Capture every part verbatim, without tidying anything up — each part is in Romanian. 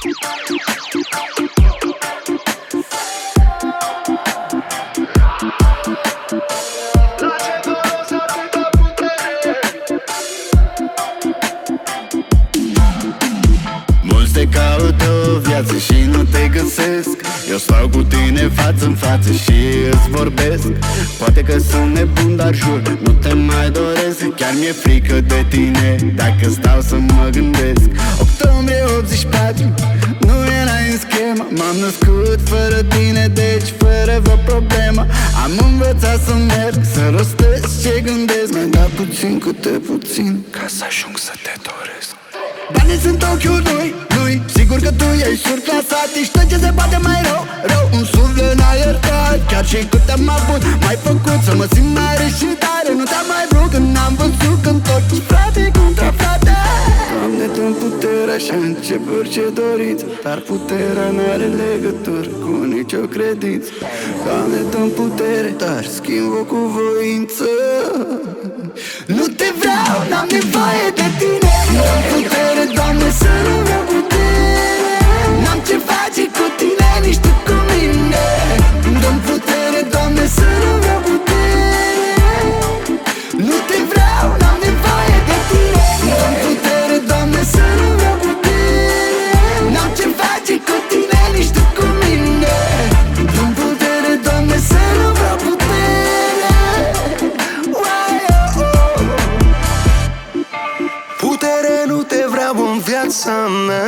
Te caută o viață și nu te găsesc. Eu stau cu tine față în față și îți vorbesc. Poate că sunt nebun, dar jur, nu te mai doresc. Chiar mi-e frică de tine dacă stau să mă gândesc. Octombrie optzeci și patru, nu erai în schemă. M-am născut fără tine, deci fără vreo problemă. Am învățat să merg, să rostesc ce gândesc. Mi-ai dat puțin câte puțin ca să ajung să te doresc. Banii sunt ochiul lui, lui, sigur că tu ești surclasat. Ești tot ce se poate mai rău, rău. Un suflet n-a iertat. Chiar și cât am avut, m-ai făcut să mă simt mare și tare. Nu te-am mai vrut când n-am văzut când toți frate contra frate. Doamne, dă-mi putere, așa încep orice dorință. Dar puterea n-are legătură cu nicio credință. Doamne, dă-mi putere, dar schimb-o cu voință. Nu te vreau, n-am nevoie de tine. Dă-mi putere, Doamne, să nu vreau putere. N-am ce face cu tine, nici tu cu mine. Dă-mi putere, Doamne, să nu vreau putere. Nu te vreau, n-am nevoie de tine. Dă-mi putere, Doamne, să nu vreau putere. N-am ce face cu tine, nici tu cu mine. Dă-mi putere, Doamne, să nu vreau putere. Putere nu te vreau în viața mea.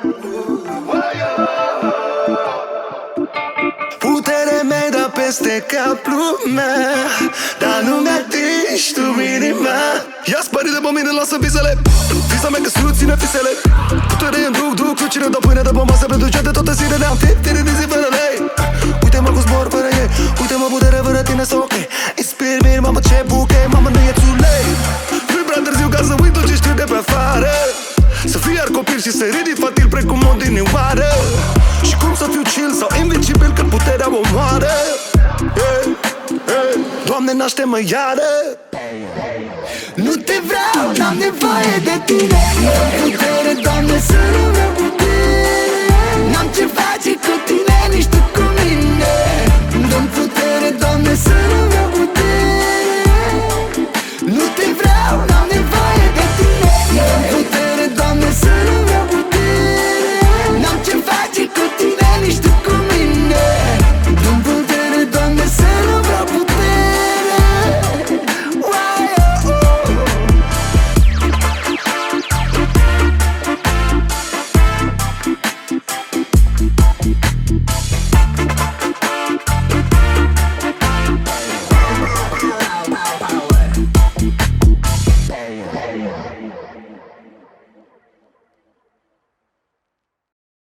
Putere mi-ai dat peste cap lumea, dar nu mi-atingi tu inima. Ia spărit de pe mine, lasă visele. Visa mea că susține fisele. Putere în duc, duc cu cine dă pâine de pe masă pentru ce de toate zilele am fit, tine de zi fără lei. Uite-mă cu zbor fără ei, uite-mă putere fără tine să ok. Inspir miri, mamă ce buche, mamă nu e too late. Nu-i prea târziu ca să uit tot ce știu de pe afară. Să fii iar copil și să ridi infantil precum o dinioară. Și cum să fiu chill sau invincibil când puterea o moară. Hey, hey, Doamne, naște-mă iară. Nu te vreau, n-am nevoie de tine. Dă-mi putere, Doamne, să nu vreau putere.